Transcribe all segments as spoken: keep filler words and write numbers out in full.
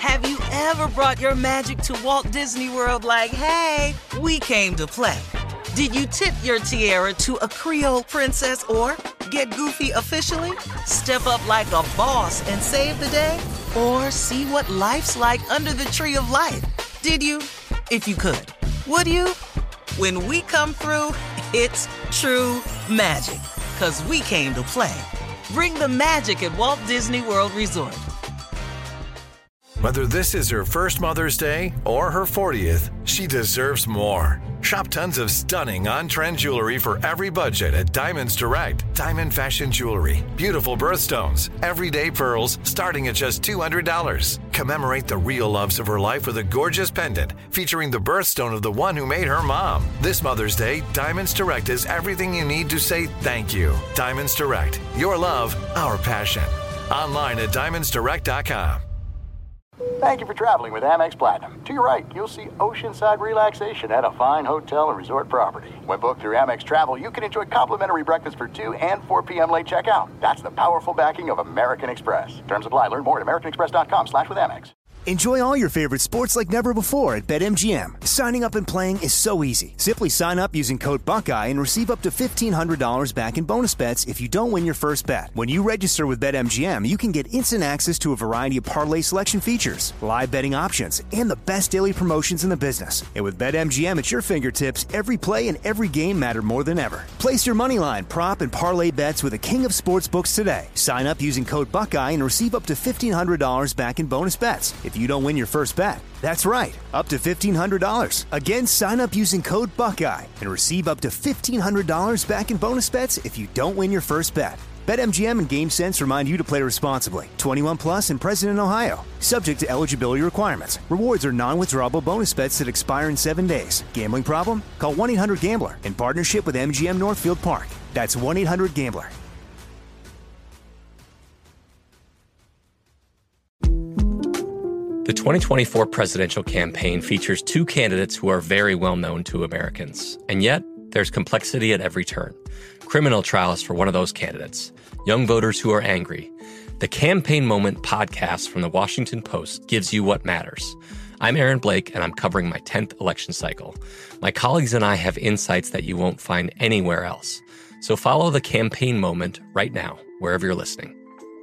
Have you ever brought your magic to Walt Disney World like, hey, we came to play? Did you tip your tiara to a Creole princess or get goofy officially? Step up like a boss and save the day? Or see what life's like under the tree of life? Did you? If you could. Would you? When we come through, it's true magic. 'Cause we came to play. Bring the magic at Walt Disney World Resort. Whether this is her first Mother's Day or her fortieth, she deserves more. Shop tons of stunning on-trend jewelry for every budget at Diamonds Direct. Diamond fashion jewelry, beautiful birthstones, everyday pearls starting at just two hundred dollars. Commemorate the real loves of her life with a gorgeous pendant featuring the birthstone of the one who made her mom. This Mother's Day, Diamonds Direct is everything you need to say thank you. Diamonds Direct, your love, our passion. Online at diamonds direct dot com. Thank you for traveling with Amex Platinum. To your right, you'll see oceanside relaxation at a fine hotel and resort property. When booked through Amex Travel, you can enjoy complimentary breakfast for two and four p.m. late checkout. That's the powerful backing of American Express. Terms apply. Learn more at americanexpress.com slash with Amex. Enjoy all your favorite sports like never before at BetMGM. Signing up and playing is so easy. Simply sign up using code Buckeye and receive up to fifteen hundred dollars back in bonus bets if you don't win your first bet. When you register with BetMGM, you can get instant access to a variety of parlay selection features, live betting options, and the best daily promotions in the business. And with BetMGM at your fingertips, every play and every game matter more than ever. Place your moneyline, prop, and parlay bets with the king of sportsbooks today. Sign up using code Buckeye and receive up to fifteen hundred dollars back in bonus bets if you don't win your first bet. That's right, up to fifteen hundred dollars. Again, sign up using code Buckeye and receive up to fifteen hundred dollars back in bonus bets if you don't win your first bet. BetMGM and GameSense remind you to play responsibly. twenty-one plus and present in Ohio. Subject to eligibility requirements. Rewards are non-withdrawable bonus bets that expire in seven days. Gambling problem? Call one eight hundred gambler in partnership with M G M Northfield Park. That's one eight hundred gambler. The twenty twenty-four presidential campaign features two candidates who are very well known to Americans. And yet, there's complexity at every turn. Criminal trials for one of those candidates. Young voters who are angry. The Campaign Moment podcast from the Washington Post gives you what matters. I'm Aaron Blake, and I'm covering my tenth election cycle. My colleagues and I have insights that you won't find anywhere else. So follow The Campaign Moment right now, wherever you're listening.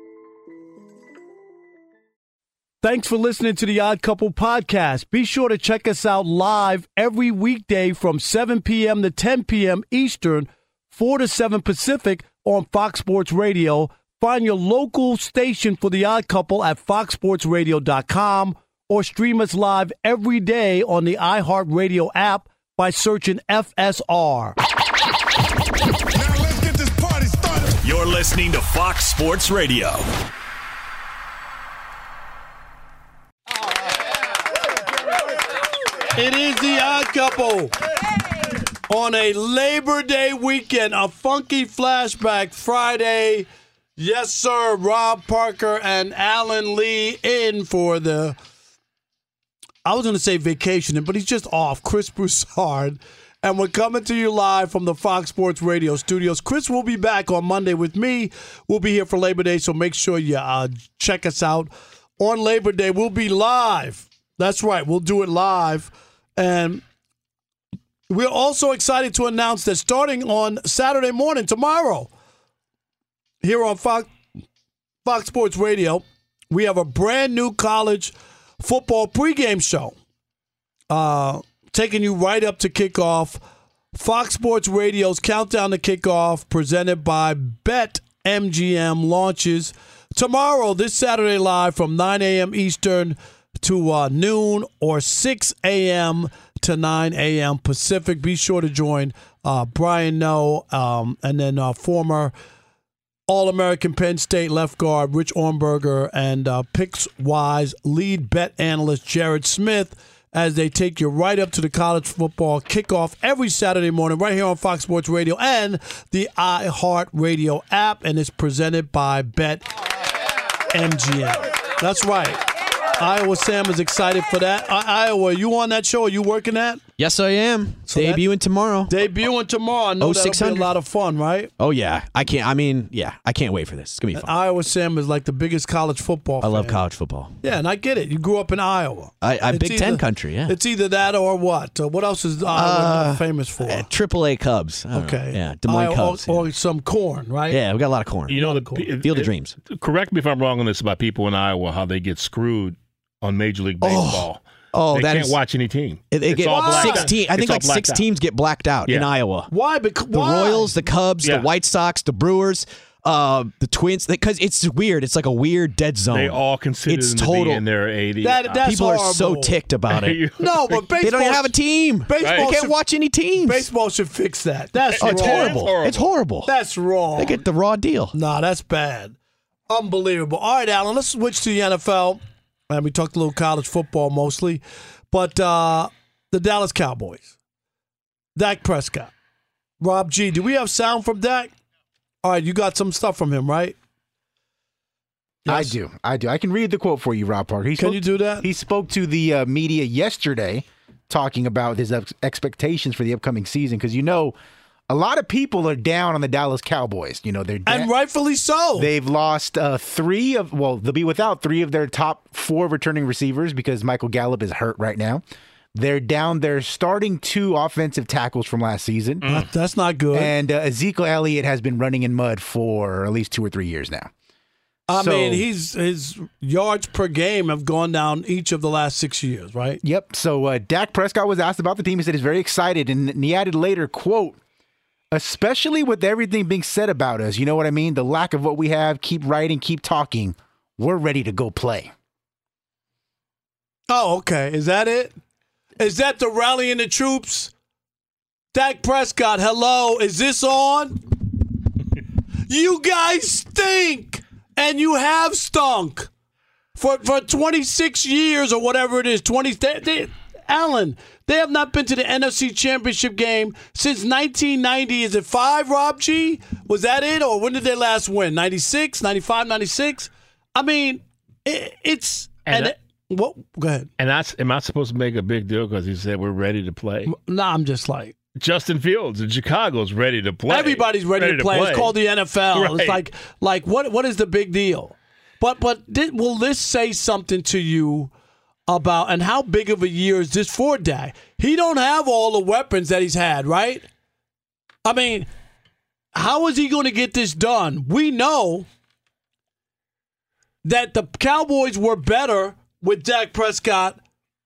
Thanks for listening to the Odd Couple podcast. Be sure to check us out live every weekday from seven p.m. to ten p.m. Eastern, four to seven Pacific on Fox Sports Radio. Find your local station for the Odd Couple at fox sports radio dot com or stream us live every day on the iHeartRadio app by searching F S R. Now let's get this party started. You're listening to Fox Sports Radio. It is the Odd Couple on a Labor Day weekend, a funky flashback Friday. Yes, sir. Rob Parker and Alan Lee in for the, I was going to say vacation, but he's just off. Chris Broussard. And we're coming to you live from the Fox Sports Radio studios. Chris will be back on Monday with me. We'll be here for Labor Day, so make sure you uh, check us out on Labor Day. We'll be live. That's right. We'll do it live. And we're also excited to announce that starting on Saturday morning, tomorrow, here on Fox, Fox Sports Radio, we have a brand new college football pregame show. Uh, taking you right up to kickoff. Fox Sports Radio's Countdown to Kickoff, presented by BetMGM, launches tomorrow, this Saturday, live from nine a.m. Eastern to uh, noon or six a.m. to nine a.m. Pacific. Be sure to join uh, Brian Noe um, and then uh, former All-American Penn State left guard Rich Ornberger and uh, PicksWise lead bet analyst Jared Smith as they take you right up to the college football kickoff every Saturday morning right here on Fox Sports Radio and the iHeartRadio app, and it's presented by BetMGM. That's right. Iowa Sam is excited for that. Uh, Iowa, are you on that show? Are you working that? Yes, I am. So that- Debuting tomorrow. Debuting tomorrow. I know Oh, that'll six be a hundred. lot of fun, right? Oh, yeah. I can't. I mean, yeah. I can't wait for this. It's going to be fun. Iowa Sam is like the biggest college football I love fan. college football. Yeah, and I get it. You grew up in Iowa. I, I'm It's Big Ten either- country, yeah. It's either that or what? Uh, what else is Iowa Uh, famous for? Uh, Triple A Cubs. I don't know. Okay. Yeah, Des Moines Iowa- Cubs. Or, yeah. or some corn, right? Yeah, we got a lot of corn. You know, the Cool. it- Field of it- Dreams. Correct me if I'm wrong on this about people in Iowa, how they get screwed on Major League Baseball. Oh, they that can't is- watch any team. It- They It's get all blacked out. sixteen. I think It's all like six blacked out. teams get blacked out in Yeah. Iowa. Why? Because The Royals, the Cubs, Yeah. the White Sox, the Brewers, uh, the Twins. Because it's weird. It's like a weird dead zone. They all consider It's them to total- be in their eighty. That- that's People are so horrible. ticked about it. No, but baseball. They don't even have a team. Baseball They can't should- watch any teams. Baseball should fix that. That's Oh, it's wrong. horrible. horrible. It's horrible. That's wrong. They get the raw deal. Nah, that's bad. Unbelievable. All right, Alan, let's switch to the N F L. And we talked a little college football mostly. But uh, the Dallas Cowboys. Dak Prescott. Rob G. Do we have sound from Dak? All right, you got some stuff from him, right? I Yes. do. I do. I can read the quote for you, Rob Parker. He Can spoke- you do that? He spoke to the uh, media yesterday talking about his ex- expectations for the upcoming season because, you know, a lot of people are down on the Dallas Cowboys. You know, they're da- And rightfully so. They've lost uh, three of, well, they'll be without three of their top four returning receivers because Michael Gallup is hurt right now. They're down their starting two offensive tackles from last season. That- That's not good. And uh, Ezekiel Elliott has been running in mud for at least two or three years now. I So- mean, he's his yards per game have gone down each of the last six years, right? Yep. So uh, Dak Prescott was asked about the team. He said he's very excited. And, and he added later, quote, especially with everything being said about us, you know what I mean? The lack of what we have, keep writing, keep talking. We're ready to go play. Oh, okay. Is that it? Is that the rallying the troops? Dak Prescott, hello. Is this on? You guys stink, and you have stunk for for twenty-six years or whatever it is. twenty. They, they, Alan, they have not been to the N F C Championship game since nineteen ninety. Is it five, Rob G? Was that it, or when did they last win? ninety-six, ninety-five, ninety-six? I mean, it, it's And and. that- it, what? Go ahead. And that's, am I supposed to make a big deal because he said we're ready to play? Nah, I'm just like Justin Fields in Chicago's ready to play. everybody's ready, to, play. It's called the N F L. Right. It's like like what what is the big deal? But but did, will this say something to you about and how big of a year is this for Dak? He don't have all the weapons that he's had, right? I mean, how is he going to get this done? We know that the Cowboys were better with Dak Prescott,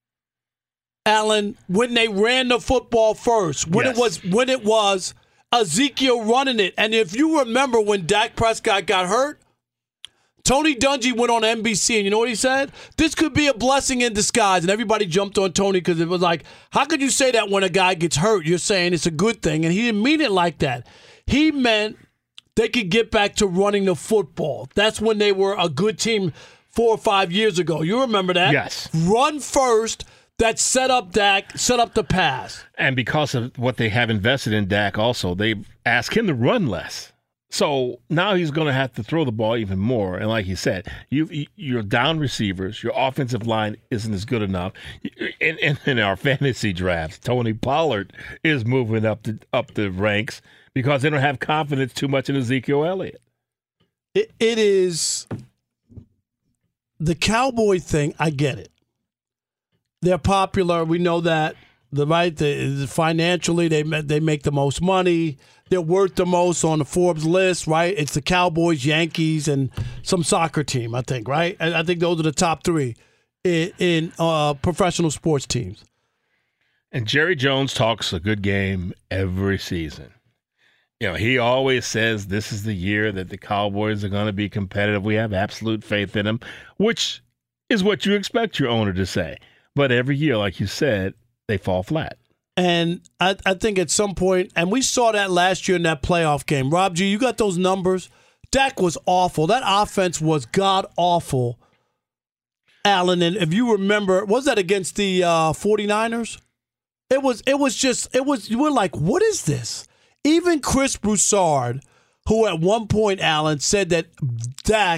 Allen, when they ran the football first, when Yes. it was when it was Ezekiel running it. And if you remember when Dak Prescott got hurt, Tony Dungy went on N B C, and you know what he said? This could be a blessing in disguise. And everybody jumped on Tony because it was like, how could you say that when a guy gets hurt? You're saying it's a good thing. And he didn't mean it like that. He meant they could get back to running the football. That's when they were a good team four or five years ago. You remember that? Yes. Run first. That set up Dak, set up the pass. And because of what they have invested in Dak also, they ask him to run less. So now he's going to have to throw the ball even more. And like you said, you you're down receivers. Your offensive line isn't as good enough. In, in, in our fantasy drafts, Tony Pollard is moving up the up the ranks because they don't have confidence too much in Ezekiel Elliott. It, it is the Cowboy thing. I get it. They're popular. We know that. The right, the, financially, they they make the most money. They're worth the most on the Forbes list, right? It's the Cowboys, Yankees, and some soccer team, I think, right? I, I think those are the top three in, in uh, professional sports teams. And Jerry Jones talks a good game every season. You know, he always says this is the year that the Cowboys are going to be competitive. We have absolute faith in them, which is what you expect your owner to say. But every year, like you said, they fall flat. And I, I think at some point, and we saw that last year in that playoff game. Rob G, you got those numbers? Dak was awful. That offense was god-awful, Allen. And if you remember, was that against the uh, 49ers? It was, it was just, it was, you were like, what is this? Even Chris Broussard, who at one point, Allen, said that Dak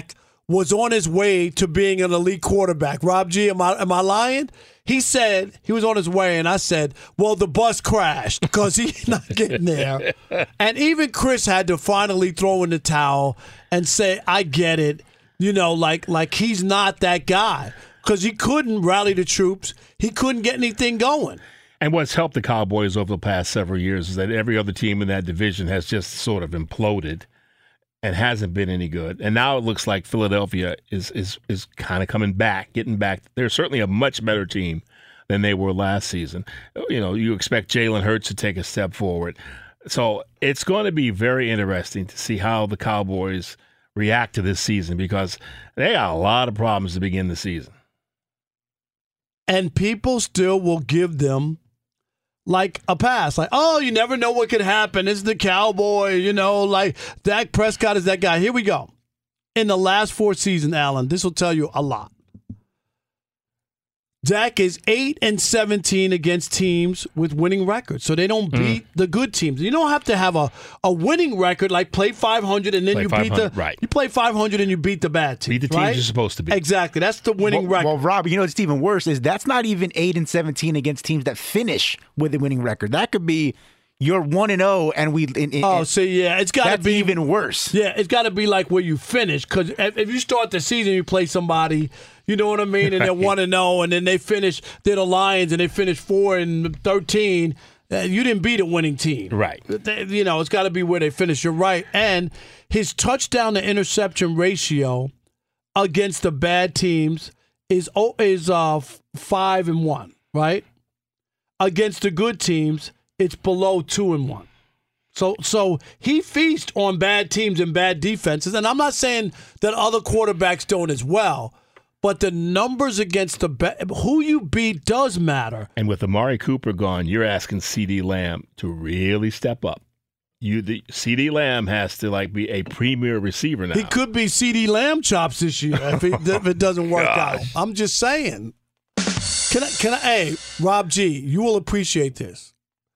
was on his way to being an elite quarterback. Rob G, am I am I lying? He said he was on his way, and I said, well, the bus crashed because he's not getting there. And even Chris had to finally throw in the towel and say, I get it. You know, like like he's not that guy because he couldn't rally the troops. He couldn't get anything going. And what's helped the Cowboys over the past several years is that every other team in that division has just sort of imploded and hasn't been any good. And now it looks like Philadelphia is is is kind of coming back, getting back. They're certainly a much better team than they were last season. You know, you expect Jalen Hurts to take a step forward. So it's going to be very interesting to see how the Cowboys react to this season because they got a lot of problems to begin the season. And people still will give them like a pass. Like, oh, you never know what could happen. It's the Cowboys, you know, like Dak Prescott is that guy. Here we go. In the last four seasons, Alan, this will tell you a lot. Dak is eight and seventeen against teams with winning records, so they don't beat mm. the good teams. You don't have to have a, a winning record like play five hundred and then play you beat the right. You play five hundred and you beat the bad team. Beat the teams right? you're supposed to beat. Exactly, that's the winning well, record. Well, Rob, you know what's even worse is that's not even eight and seventeen against teams that finish with a winning record. That could be you're one and zero, and we. In, in, oh, see, yeah, it's got to be even worse. Yeah, it's got to be like where you finish because if, if you start the season, you play somebody. You know what I mean? And they're one and zero, and then they finish. They're the Lions, and they finish four and thirteen. Uh, you didn't beat a winning team, right? They, you know, it's got to be where they finish. You're right. And his touchdown to interception ratio against the bad teams is is uh five and one, right? Against the good teams, it's below two and one. So so he feasts on bad teams and bad defenses. And I'm not saying that other quarterbacks don't as well, but the numbers against the ba- who you beat does matter. And with Amari Cooper gone, you're asking CeeDee Lamb to really step up. You the CeeDee Lamb has to like be a premier receiver now. He could be CeeDee Lamb chops this year if, he, if it doesn't work out. I'm just saying. Can I can I hey, Rob G, you will appreciate this.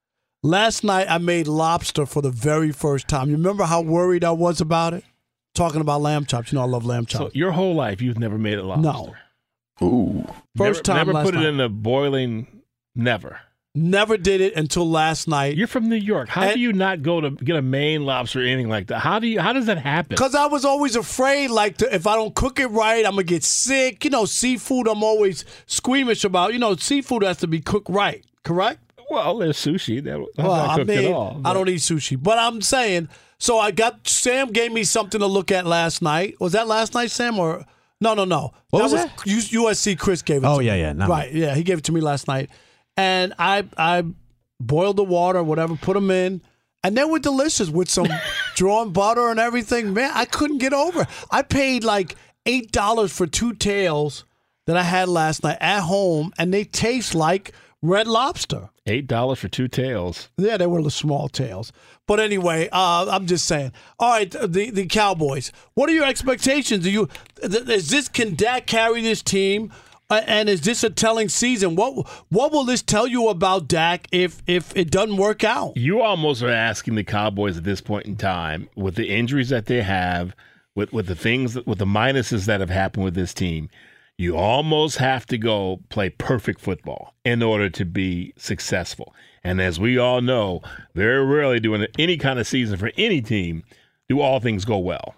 Last night, I made lobster for the very first time. You remember how worried I was about it? Talking about lamb chops. You know I love lamb chops. So your whole life, you've never made a lobster? No. Ooh. First never, time Never last put night. it in the boiling, never. Never did it until last night. You're from New York. How and, do you not go to get a Maine lobster or anything like that? How do you? How does that happen? Because I was always afraid, like, to, if I don't cook it right, I'm going to get sick. You know, seafood I'm always squeamish about. You know, seafood has to be cooked right, correct? Well, there's sushi. That, that's well, not cooked I mean, at all. But. I don't eat sushi. But I'm saying, so I got, Sam gave me something to look at last night. Was that last night, Sam? Or no, no, no. What that was, was that? U S C Chris gave it oh, to yeah, me. yeah. Not right, me. yeah. He gave it to me last night. And I I boiled the water, whatever, put them in. And they were delicious with some drawn butter and everything. Man, I couldn't get over it. I paid like eight dollars for two tails that I had last night at home, and they taste like Red Lobster. Eight dollars for two tails. Yeah, they were the small tails. But anyway, uh, I'm just saying. All right, the the Cowboys. What are your expectations? Do you is this can Dak carry this team? Uh, and is this a telling season? What what will this tell you about Dak if if it doesn't work out? You almost are asking the Cowboys at this point in time, with the injuries that they have, with with the things, with the minuses that have happened with this team. You almost have to go play perfect football in order to be successful. And as we all know, very rarely do any kind of season for any team do all things go well.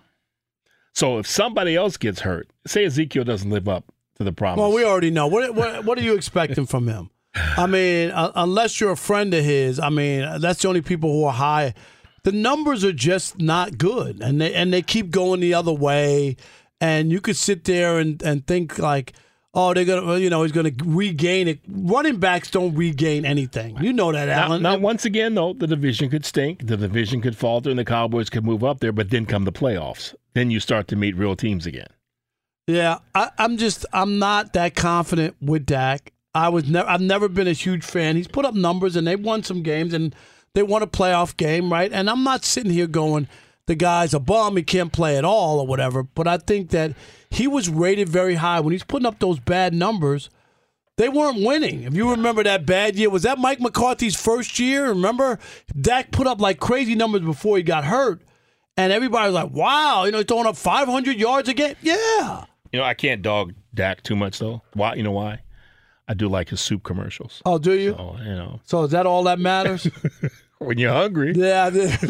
So if somebody else gets hurt, say Ezekiel doesn't live up to the promise. Well, we already know. What what, what are you expecting from him? I mean, uh, unless you're a friend of his, I mean, that's the only people who are high. The numbers are just not good, and they and they keep going the other way. And you could sit there and, and think like, oh, they're gonna, you know, he's gonna regain it. Running backs don't regain anything. You know that, Alan. Now, now, once again, though, the division could stink, the division could falter, and the Cowboys could move up there. But then come the playoffs, then you start to meet real teams again. Yeah, I, I'm just, I'm not that confident with Dak. I was never, I've never been a huge fan. He's put up numbers, and they've won some games, and they won a playoff game, right? And I'm not sitting here going, the guy's a bum, he can't play at all or whatever. But I think that he was rated very high. When he's putting up those bad numbers, they weren't winning. If you remember that bad year, was that Mike McCarthy's first year? Remember? Dak put up like crazy numbers before he got hurt. And everybody was like, wow, you know, he's throwing up five hundred yards a game. Yeah. You know, I can't dog Dak too much, though. Why? You know why? I do like his soup commercials. Oh, do you? So, you know. So is that all that matters? When you're hungry. Yeah.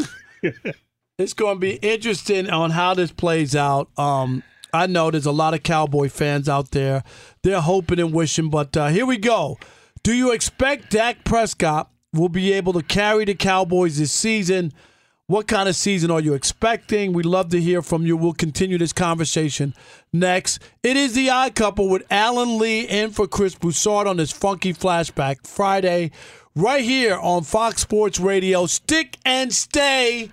It's going to be interesting on how this plays out. Um, I know there's a lot of Cowboy fans out there. They're hoping and wishing, but uh, here we go. Do you expect Dak Prescott will be able to carry the Cowboys this season? What kind of season are you expecting? We'd love to hear from you. We'll continue this conversation next. It is the Odd Couple with Alan Lee in for Chris Broussard on this Funky Flashback Friday right here on Fox Sports Radio. Stick and stay,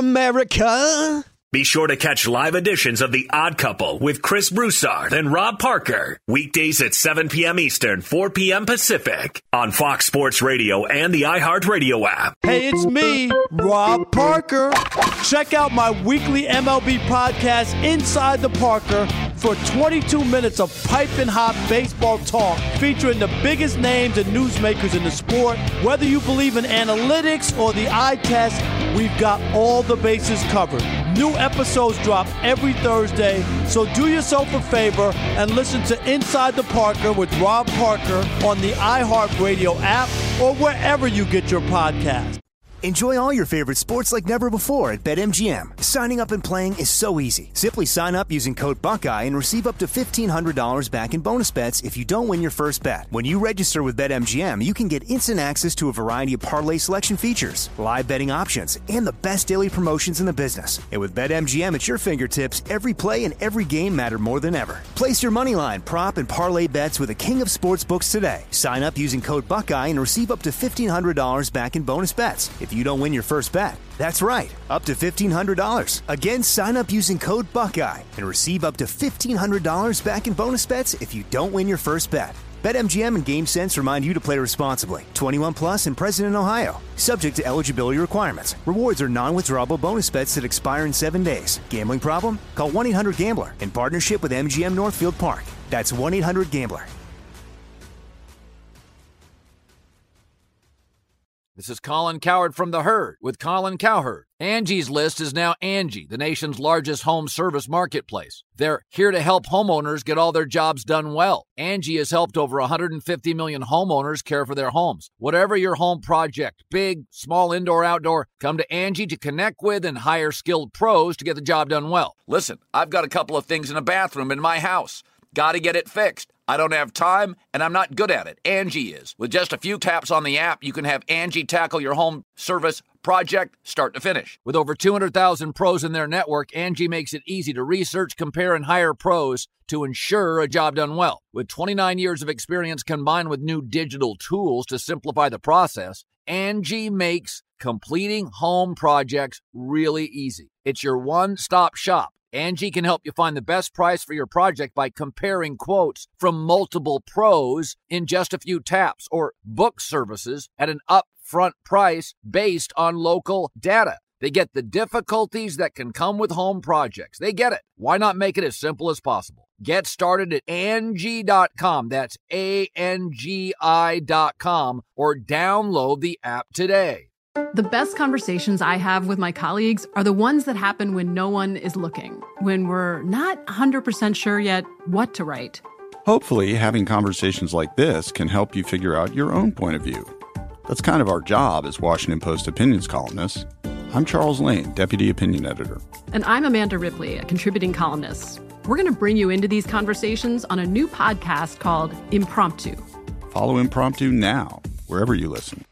America. Be sure to catch live editions of The Odd Couple with Chris Broussard and Rob Parker. Weekdays at seven p.m. Eastern, four p.m. Pacific on Fox Sports Radio and the iHeartRadio app. Hey, it's me, Rob Parker. Check out my weekly M L B podcast, Inside the Parker, for twenty-two minutes of piping hot baseball talk featuring the biggest names and newsmakers in the sport. Whether you believe in analytics or the eye test, we've got all the bases covered. New episodes drop every Thursday, so do yourself a favor and listen to Inside the Parker with Rob Parker on the iHeartRadio app or wherever you get your podcast. Enjoy all your favorite sports like never before at BetMGM. Signing up and playing is so easy. Simply sign up using code Buckeye and receive up to fifteen hundred dollars back in bonus bets if you don't win your first bet. When you register with BetMGM, you can get instant access to a variety of parlay selection features, live betting options, and the best daily promotions in the business. And with BetMGM at your fingertips, every play and every game matter more than ever. Place your moneyline, prop, and parlay bets with the king of sportsbooks today. Sign up using code Buckeye and receive up to fifteen hundred dollars back in bonus bets if you don't win your first bet. That's right, up to fifteen hundred dollars. Again, sign up using code Buckeye and receive up to fifteen hundred dollars back in bonus bets if you don't win your first bet. BetMGM and GameSense remind you to play responsibly. twenty-one plus and present in Ohio. Subject to eligibility requirements. Rewards are non-withdrawable bonus bets that expire in seven days. Gambling problem? Call one eight hundred gambler in partnership with M G M Northfield Park. That's one eight hundred gambler. This is Colin Cowherd from The Herd with Colin Cowherd. Angie's List is now Angie, the nation's largest home service marketplace. They're here to help homeowners get all their jobs done well. Angie has helped over one hundred fifty million homeowners care for their homes. Whatever your home project, big, small, indoor, outdoor, come to Angie to connect with and hire skilled pros to get the job done well. Listen, I've got a couple of things in a bathroom in my house. Got to get it fixed. I don't have time, and I'm not good at it. Angie is. With just a few taps on the app, you can have Angie tackle your home service project start to finish. With over two hundred thousand pros in their network, Angie makes it easy to research, compare, and hire pros to ensure a job done well. With twenty-nine years of experience combined with new digital tools to simplify the process, Angie makes completing home projects really easy. It's your one-stop shop. Angie can help you find the best price for your project by comparing quotes from multiple pros in just a few taps, or book services at an upfront price based on local data. They get the difficulties that can come with home projects. They get it. Why not make it as simple as possible? Get started at Angie dot com. That's A N G I dot com, or download the app today. The best conversations I have with my colleagues are the ones that happen when no one is looking, when we're not one hundred percent sure yet what to write. Hopefully, having conversations like this can help you figure out your own point of view. That's kind of our job as Washington Post opinions columnists. I'm Charles Lane, Deputy Opinion Editor. And I'm Amanda Ripley, a contributing columnist. We're going to bring you into these conversations on a new podcast called Impromptu. Follow Impromptu now, wherever you listen.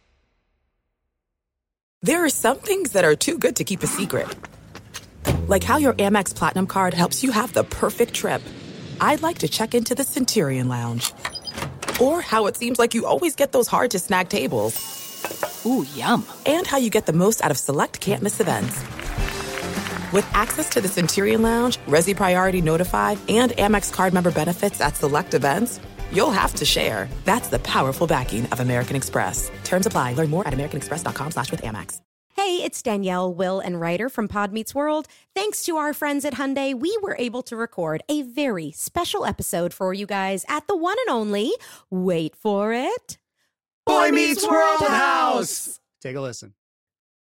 There are some things that are too good to keep a secret. Like how your Amex Platinum card helps you have the perfect trip. I'd like to check into the Centurion Lounge. Or how it seems like you always get those hard-to-snag tables. Ooh, yum. And how you get the most out of select can't-miss events. With access to the Centurion Lounge, Resi Priority Notified, and Amex card member benefits at select events, you'll have to share. That's the powerful backing of American Express. Terms apply. Learn more at americanexpress.com slash with Amex. Hey, it's Danielle, Will, and Ryder from Pod Meets World. Thanks to our friends at Hyundai, we were able to record a very special episode for you guys at the one and only, wait for it, Boy Meets World House. Take a listen.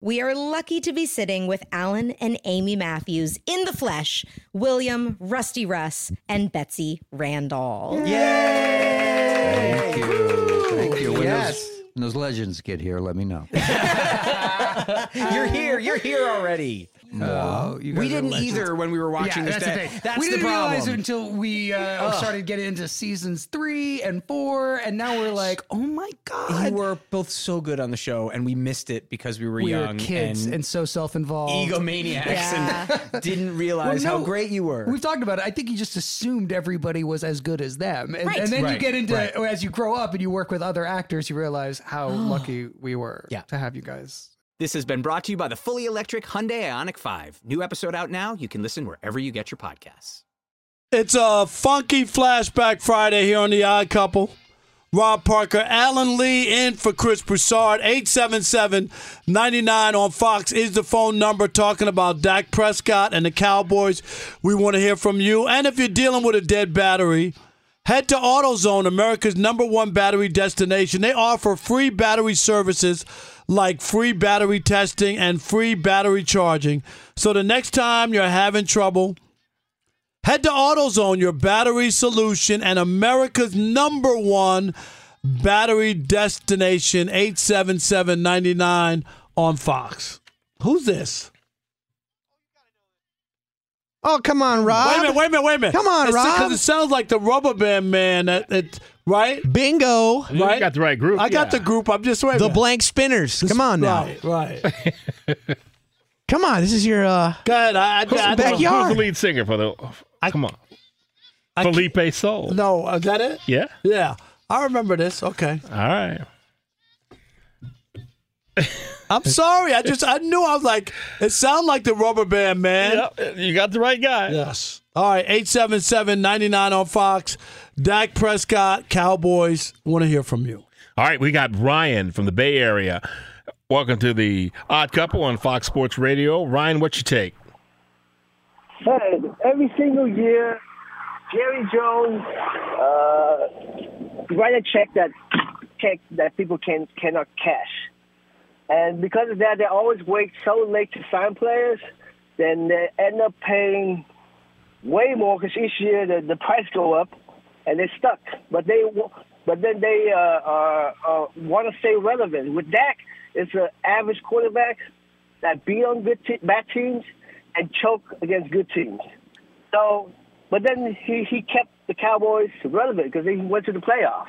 we are lucky to be sitting with Alan and Amy Matthews in the flesh, William, Rusty Russ, and Betsy Randall. Yay! Thank you. Thank you. When, Yes. those, when those legends get here, let me know. You're here. You're here already. No, you guys we are didn't legends. either when we were watching Yeah, this. that's the That- thing. That's we the didn't problem. realize it until we uh, Ugh. started getting into seasons three and four, and now we're like, oh my god, You were both so good on the show, and we missed it because we were we young were kids and, and, so self-involved, egomaniacs, Yeah. and didn't realize Well, no, how great you were. We've talked about it. I think you just assumed everybody was as good as them, and, Right. and then you Right, get into right. as you grow up and you work with other actors, you realize how lucky we were Yeah. to have you guys. This has been brought to you by the fully electric Hyundai Ioniq five. New episode out now. You can listen wherever you get your podcasts. It's a funky flashback Friday here on The Odd Couple. Rob Parker, Alan Lee in for Chris Broussard. eight seven seven, nine nine on Fox is the phone number, talking about Dak Prescott and the Cowboys. We want to hear from you. And if you're dealing with a dead battery, head to AutoZone, America's number one battery destination. They offer free battery services like free battery testing and free battery charging. So the next time you're having trouble, head to AutoZone, your battery solution and America's number one battery destination. Eight seven seven, nine nine on Fox. Who's this? Oh, come on, Rob. Wait a minute, wait a minute, wait a minute. Come on, It's- Rob. Because it sounds like the Rubber Band Man. That, it, right? Bingo. You Right? got the right group. I got yeah. the group. I'm just waiting. The Blank Spinners. Come on now. Right, right. Come on. This is your uh Go ahead. I, I, Who's, I, who's backyard. the lead singer for the? Come on, I- Felipe Soul. No, is that it? Yeah. Yeah. I remember this. Okay. All right. I'm sorry. I just, I knew. I was like, it sounded like the Rubber Band Man. Yep, you got the right guy. Yes. All right. eight seven seven, nine nine on Fox. Dak Prescott, Cowboys. Want to hear from you. All right, we got Ryan from the Bay Area. Welcome to the Odd Couple on Fox Sports Radio. Ryan, what's your take? Hey, every single year, Jerry Jones uh, write a check that check that people can cannot cash, and because of that, they always wait so late to sign players. Then they end up paying way more because each year the, the price go up, and they're stuck. But they but then they uh, uh, uh, want to stay relevant. With Dak, it's an average quarterback that beat on good te- bad teams and choke against good teams. So, but then he, he kept the Cowboys relevant because they went to the playoffs.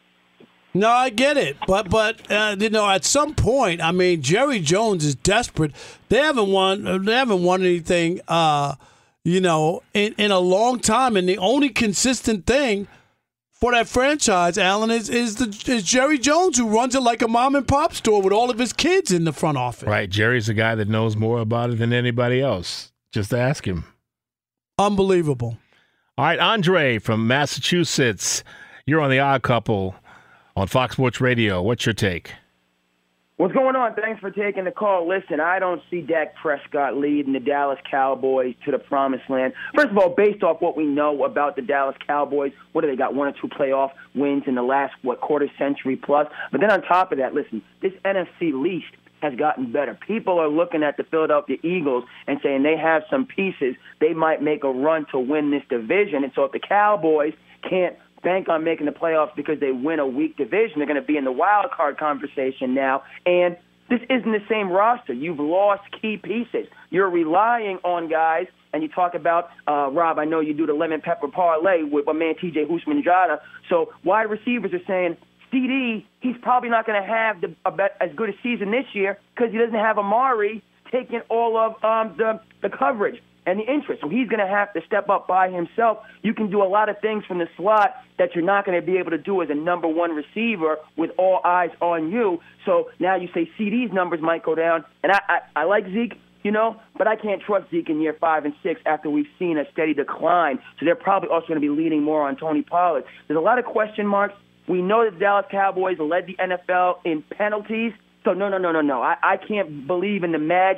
No, I get it, but but uh, you know, at some point, I mean, Jerry Jones is desperate. They haven't won. They haven't won anything, uh, you know, in, in a long time. And the only consistent thing for that franchise, Alan, is is the is Jerry Jones, who runs it like a mom and pop store with all of his kids in the front office. Right, Jerry's the guy that knows more about it than anybody else. Just ask him. Unbelievable. All right, Andre from Massachusetts. You're on the Odd Couple on Fox Sports Radio. What's your take? What's going on? Thanks for taking the call. Listen, I don't see Dak Prescott leading the Dallas Cowboys to the promised land. First of all, based off what we know about the Dallas Cowboys, what do they got, one or two playoff wins in the last, what, quarter century plus? But then on top of that, listen, this N F C least has gotten better. People are looking at the Philadelphia Eagles and saying they have some pieces. They might make a run to win this division. And so if the Cowboys can't bank on making the playoffs because they win a weak division, they're going to be in the wild card conversation now. And this isn't the same roster. You've lost key pieces. You're relying on guys, and you talk about, uh, Rob, I know you do the lemon pepper parlay with my man T J Houshmandzadeh. So wide receivers are saying, C D, he's probably not going to have the, a bet, as good a season this year because he doesn't have Amari taking all of um, the, the coverage and the interest. So he's going to have to step up by himself. You can do a lot of things from the slot that you're not going to be able to do as a number one receiver with all eyes on you. So now you say C D's numbers might go down. And I, I, I like Zeke, you know, but I can't trust Zeke in year five and six after we've seen a steady decline. So they're probably also going to be leaning more on Tony Pollard. There's a lot of question marks. We know that the Dallas Cowboys led the N F L in penalties. So no, no, no, no, no. I, I can't believe in the magic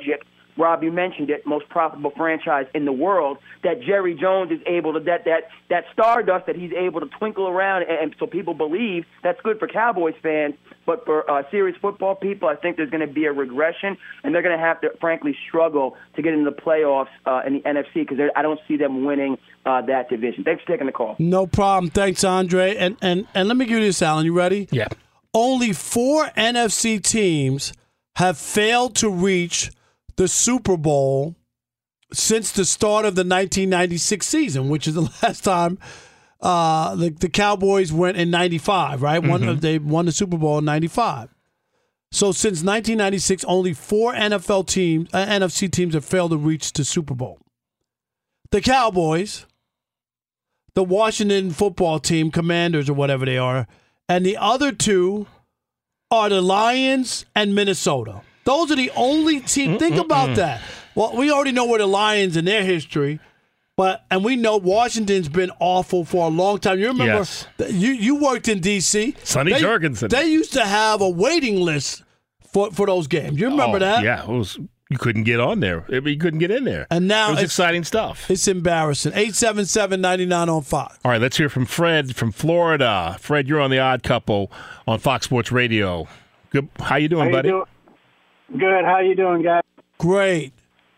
Rob, you mentioned it, most profitable franchise in the world, that Jerry Jones is able to, that that, that stardust that he's able to twinkle around, and, and so people believe that's good for Cowboys fans. But for uh, serious football people, I think there's going to be a regression, and they're going to have to, frankly, struggle to get into the playoffs uh, in the N F C because I don't see them winning uh, that division. Thanks for taking the call. No problem. Thanks, Andre. And, and, and let me give you this, Alan. You ready? Yeah. Only four N F C teams have failed to reach the Super Bowl since the start of the nineteen ninety-six season, which is the last time uh, the, the Cowboys went in ninety-five, right? Mm-hmm. One, they won the Super Bowl in ninety-five. So since nineteen ninety-six, only four N F L teams, uh, N F C teams have failed to reach the Super Bowl. The Cowboys, the Washington football team, Commanders or whatever they are, and the other two are the Lions and Minnesota. Those are the only teams. Think about that. Well, we already know where the Lions in their history, but and we know Washington's been awful for a long time. You remember Yes. you you worked in D C. Sonny they, Jurgensen. They used to have a waiting list for, for those games. You remember Oh, that? Yeah, it was. You couldn't get on there. You couldn't get in there. And now it was it's- exciting stuff. It's embarrassing. eight seven seven, nine nine oh five. All right, let's hear from Fred from Florida. Fred, you're on The Odd Couple on Fox Sports Radio. Good. How you doing, How you buddy? doing? Good. How you doing, guys? Great.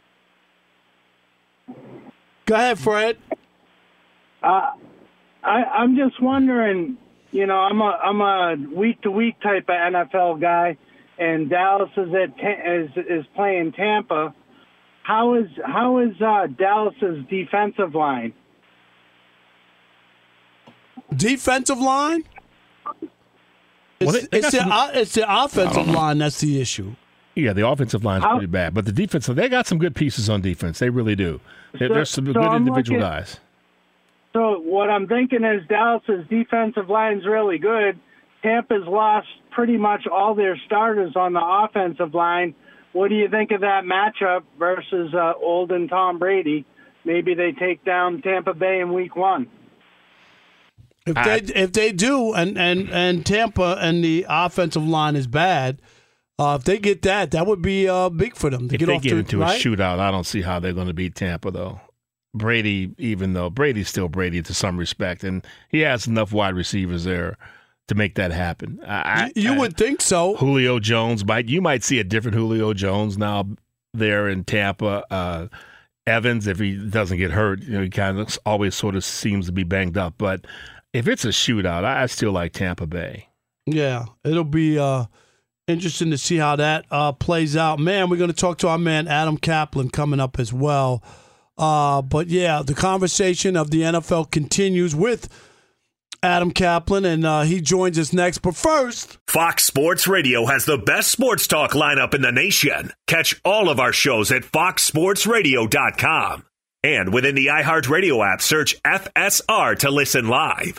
Go ahead, Fred. Uh, I, I'm just wondering. You know, I'm a I'm a week to week type of N F L guy, and Dallas is at is is playing Tampa. How is how is uh, Dallas's defensive line? Defensive line? It's, Well, they- they it's, got the, some- uh, it's the offensive line that's the issue. Yeah, the offensive line's How- pretty bad, but the defense, they got some good pieces on defense. They really do. There- So- There's some so good I'm individual looking- guys. So what I'm thinking is Dallas's defensive line's really good. Tampa's lost pretty much all their starters on the offensive line. What do you think of that matchup versus uh, old and Tom Brady? Maybe they take down Tampa Bay in week one. If they if they do, and, and, and Tampa and the offensive line is bad, uh, if they get that, that would be uh, big for them to If get they off get to, into right? a shootout, I don't see how they're going to beat Tampa, though. Brady, even though Brady's still Brady to some respect, and he has enough wide receivers there to make that happen. I, You I- would think so. Julio Jones might. You might see a different Julio Jones now there in Tampa. Uh, Evans, if he doesn't get hurt, you know, he kind of always sort of seems to be banged up. But if it's a shootout, I, I still like Tampa Bay. Yeah, it'll be uh, interesting to see how that uh, plays out. Man, we're going to talk to our man Adam Kaplan coming up as well. Uh, but yeah, the conversation of the N F L continues with Adam Kaplan, and uh, he joins us next. But first, Fox Sports Radio has the best sports talk lineup in the nation. Catch all of our shows at fox sports radio dot com. And within the iHeartRadio app, search F S R to listen live.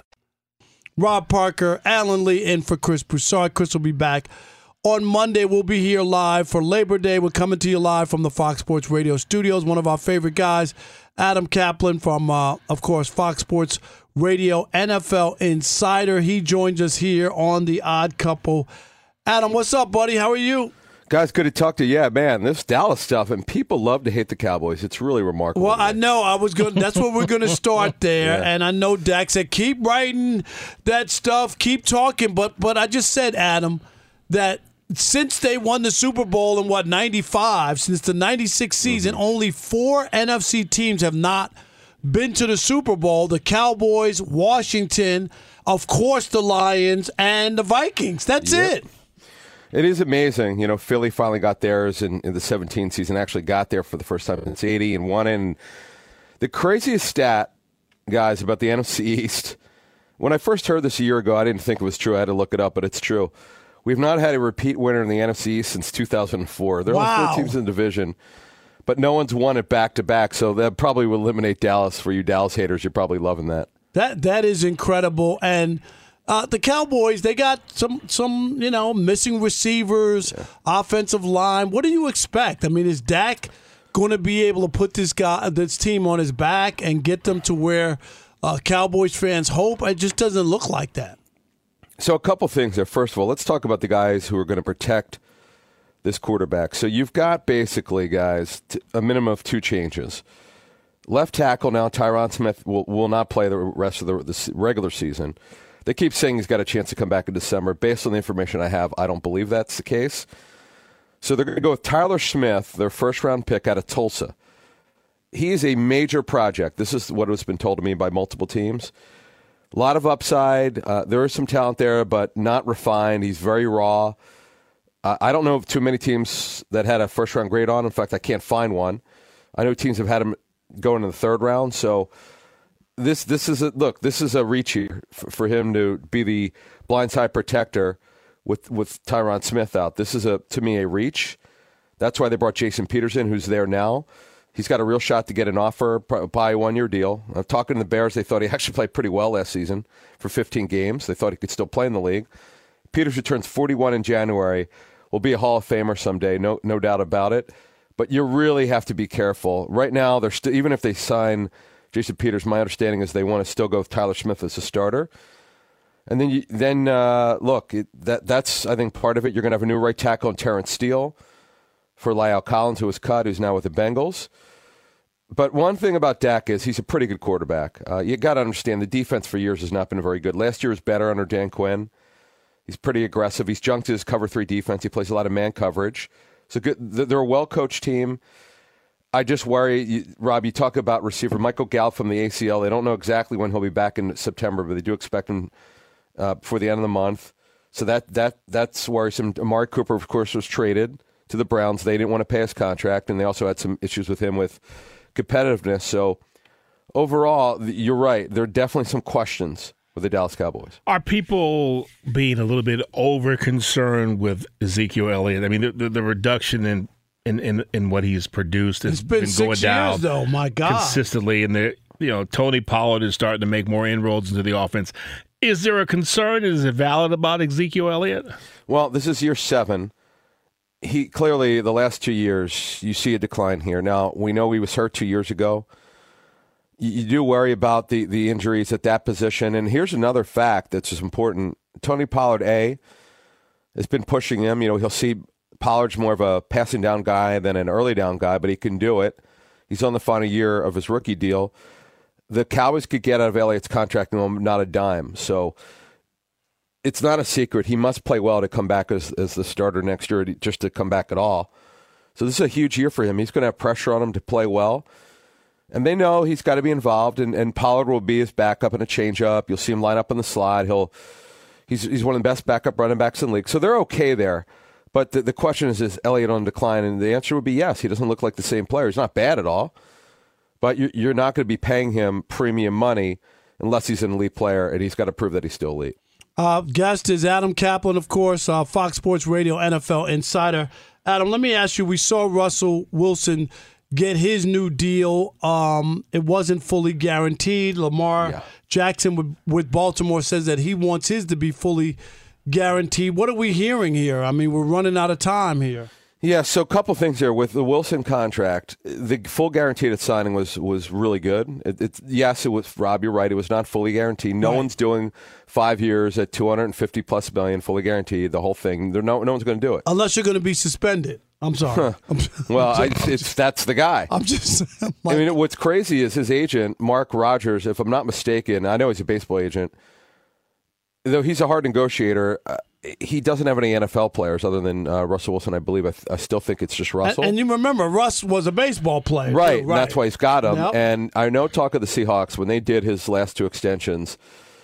Rob Parker, Alan Lee in for Chris Broussard. Chris will be back on Monday. We'll be here live for Labor Day. We're coming to you live from the Fox Sports Radio studios. One of our favorite guys, Adam Kaplan from, uh, of course, Fox Sports Radio N F L Insider. He joins us here on The Odd Couple. Adam, what's up, buddy? How are you? Guys, good to talk to you. Yeah, man, this Dallas stuff, and people love to hate the Cowboys. It's really remarkable. Well, I know I was going. That's what we're going to start there, Yeah. and I know Dak said keep writing that stuff, keep talking. But but I just said, Adam, that since they won the Super Bowl in what ninety-five, since the ninety-six season, Mm-hmm. only four N F C teams have not been to the Super Bowl: the Cowboys, Washington, of course, the Lions, and the Vikings. That's Yep. it. It is amazing. You know, Philly finally got theirs in, in the seventeen season, actually got there for the first time since eighty and won it. And the craziest stat, guys, about the N F C East, when I first heard this a year ago, I didn't think it was true. I had to look it up, but it's true. We've not had a repeat winner in the N F C East since two thousand four. There are Wow. only four teams in the division, but no one's won it back-to-back, so that probably will eliminate Dallas. For you Dallas haters, you're probably loving that. That that is incredible, and uh, the Cowboys, they got some some you know missing receivers, offensive line. What do you expect? I mean, is Dak going to be able to put this guy, this team on his back and get them to where uh, Cowboys fans hope? It just doesn't look like that. So a couple things there. First of all, let's talk about the guys who are going to protect this quarterback. So you've got basically, guys, t- a minimum of two changes. Left tackle now, Tyron Smith will, will not play the rest of the, the regular season. They keep saying he's got a chance to come back in December. Based on the information I have, I don't believe that's the case. So they're going to go with Tyler Smith, their first-round pick out of Tulsa. He is a major project. This is what has been told to me by multiple teams. A lot of upside. Uh, there is some talent there, but not refined. He's very raw. Uh, I don't know of too many teams that had a first-round grade on. In fact, I can't find one. I know teams have had him go into the third round. So this this is a look. This is a reach here for, for him to be the blindside protector with with Tyron Smith out. This is a to me a reach. That's why they brought Jason Peters in, who's there now. He's got a real shot to get an offer, buy a one-year deal. I'm talking to the Bears. They thought he actually played pretty well last season for fifteen games. They thought he could still play in the league. Peters returns forty-one in January. Will be a Hall of Famer someday, no no doubt about it. But you really have to be careful. Right now, they're st- even if they sign Jason Peters, my understanding is they want to still go with Tyler Smith as a starter. And then, you, then uh, look, it, that that's, I think, part of it. You're going to have a new right tackle in Terrence Steele for La'el Collins, who was cut, who's now with the Bengals. But one thing about Dak is he's a pretty good quarterback. Uh, you got to understand the defense for years has not been very good. Last year was better under Dan Quinn. He's pretty aggressive. He's junked his cover three defense. He plays a lot of man coverage. So good. They're a well-coached team. I just worry, you, Rob, you talk about receiver Michael Gallup from the A C L. They don't know exactly when he'll be back in September, but they do expect him uh, before the end of the month. So that that that's worrisome. Amari Cooper, of course, was traded to the Browns. They didn't want to pay his contract, and they also had some issues with him with competitiveness. So overall, you're right. There are definitely some questions with the Dallas Cowboys. Are people being a little bit over concerned with Ezekiel Elliott? I mean, the, the, the reduction in, in, in, in what he's produced has It's been, been six going down years, though. My God, consistently, and the you know Tony Pollard is starting to make more inroads into the offense. Is there a concern? Is it valid about Ezekiel Elliott? Well, this is year seven. He clearly the last two years you see a decline here. Now we know he was hurt two years ago. You do worry about the, the injuries at that position. And here's another fact that's just important. Tony Pollard, A, has been pushing him. You know, he'll see Pollard's more of a passing down guy than an early down guy, but he can do it. He's on the final year of his rookie deal. The Cowboys could get out of Elliott's contract not a dime. So it's not a secret. He must play well to come back as, as the starter next year, just to come back at all. So this is a huge year for him. He's going to have pressure on him to play well. And they know he's got to be involved, and, and Pollard will be his backup in a changeup. You'll see him line up on the slide. He'll he's he's one of the best backup running backs in the league. So they're okay there. But the, the question is, is Elliott on decline? And the answer would be yes. He doesn't look like the same player. He's not bad at all. But you're, you're not going to be paying him premium money unless he's an elite player, and he's got to prove that he's still elite. Uh, guest is Adam Kaplan, of course, uh, Fox Sports Radio N F L insider. Adam, let me ask you, we saw Russell Wilson get his new deal. Um, it wasn't fully guaranteed. Lamar yeah. Jackson with, with Baltimore says that he wants his to be fully guaranteed. What are we hearing here? I mean, we're running out of time here. Yeah, so a couple things here. With the Wilson contract, the full guaranteed signing was was really good. It, it, yes, it was, Rob, you're right, it was not fully guaranteed. No right. one's doing five years at two hundred fifty plus million, fully guaranteed, the whole thing. There, no, no one's going to do it. Unless you're going to be suspended. I'm sorry. I'm, well, I'm I, just, it's that's the guy. I'm just. I'm like, I mean, what's crazy is his agent, Mark Rogers. If I'm not mistaken, I know he's a baseball agent. Though he's a hard negotiator, uh, he doesn't have any N F L players other than uh, Russell Wilson. I believe. I, th- I still think it's just Russell. And, and you remember, Russ was a baseball player, right? Too, right. That's why he's got him. Yep. And I know, talk of the Seahawks when they did his last two extensions.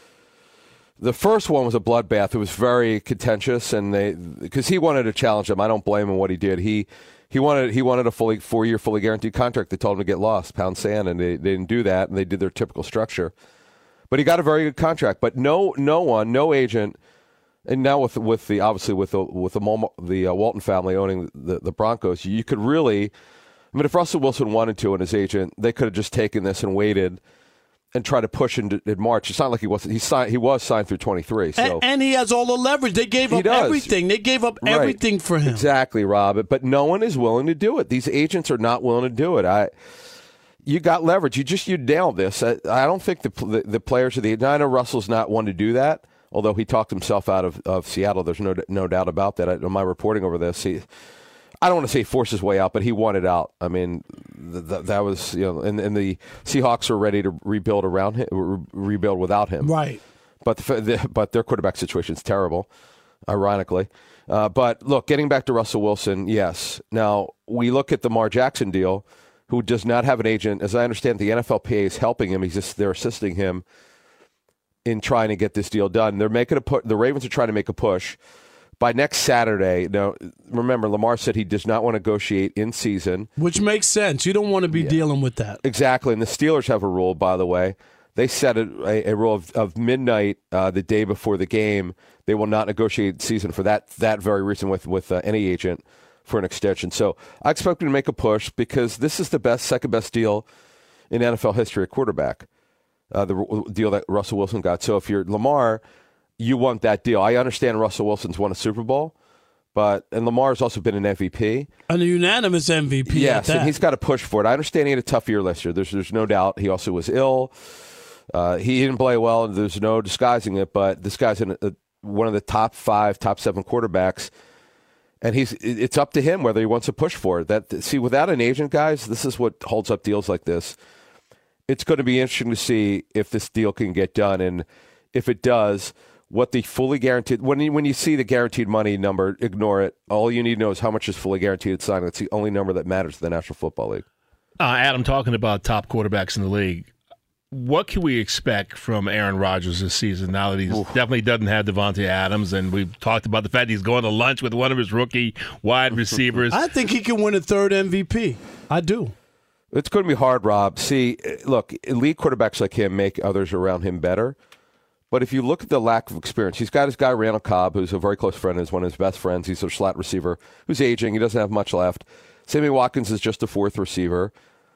The first one was a bloodbath. It was very contentious, and they because he wanted to challenge him. I don't blame him what he did. He he wanted he wanted a fully four year fully guaranteed contract. They told him to get lost, pound sand, and they, they didn't do that. And they did their typical structure. But he got a very good contract. But no no one, no agent, and now with with the obviously with the with the the uh, Walton family owning the the Broncos, you could really. I mean, if Russell Wilson wanted to, and his agent, they could have just taken this and waited. And try to push into in March. It's not like he wasn't. He signed. He was signed through twenty-three. So and, and he has all the leverage. They gave up does. everything. They gave up right. everything for him. Exactly, Rob. But no one is willing to do it. These agents are not willing to do it. I. You got leverage. You just you nailed this. I, I don't think the, the the players of the. I know Russell's not one to do that. Although he talked himself out of, of Seattle. There's no no doubt about that. I, in my reporting over this, he I don't want to say forced his way out, but he wanted out. I mean, th- th- that was, you know, and, and the Seahawks were ready to rebuild around him, re- rebuild without him. Right. But the, the, but their quarterback situation is terrible, ironically. Uh, but look, getting back to Russell Wilson, yes. Now, we look at the Lamar Jackson deal, who does not have an agent. As I understand, the N F L P A is helping him. He's just, they're assisting him in trying to get this deal done. They're making a pu- The Ravens are trying to make a push. By next Saturday, now, remember, Lamar said he does not want to negotiate in season. Which makes sense. You don't want to be yeah. dealing with that. Exactly. And the Steelers have a rule, by the way. They set a, a, a rule of, of midnight uh, the day before the game. They will not negotiate season for that that very reason with, with uh, any agent for an extension. So I expect them to make a push because this is the best, second best deal in N F L history at quarterback, uh, the r- deal that Russell Wilson got. So if you're Lamar, you want that deal. I understand Russell Wilson's won a Super Bowl, but and Lamar's also been an M V P. An unanimous M V P. Yes, at that. And he's got to push for it. I understand he had a tough year last year. There's there's no doubt. He also was ill. Uh, he didn't play well, and there's no disguising it. But this guy's in a, one of the top five, top seven quarterbacks, and he's it's up to him whether he wants to push for it. That see, without an agent, guys, this is what holds up deals like this. It's going to be interesting to see if this deal can get done, and if it does, what the fully guaranteed when you, when you see the guaranteed money number, ignore it. All you need to know is how much is fully guaranteed at signing. That's the only number that matters to the National Football League. Uh, Adam, talking about top quarterbacks in the league, what can we expect from Aaron Rodgers this season now that he definitely doesn't have Devontae Adams? And we've talked about the fact he's going to lunch with one of his rookie wide receivers. I think he can win a third M V P. I do. It's going to be hard, Rob. See, look, elite quarterbacks like him make others around him better. But if you look at the lack of experience, he's got his guy Randall Cobb, who's a very close friend, is one of his best friends. He's a slot receiver who's aging. He doesn't have much left. Sammy Watkins is just a fourth receiver.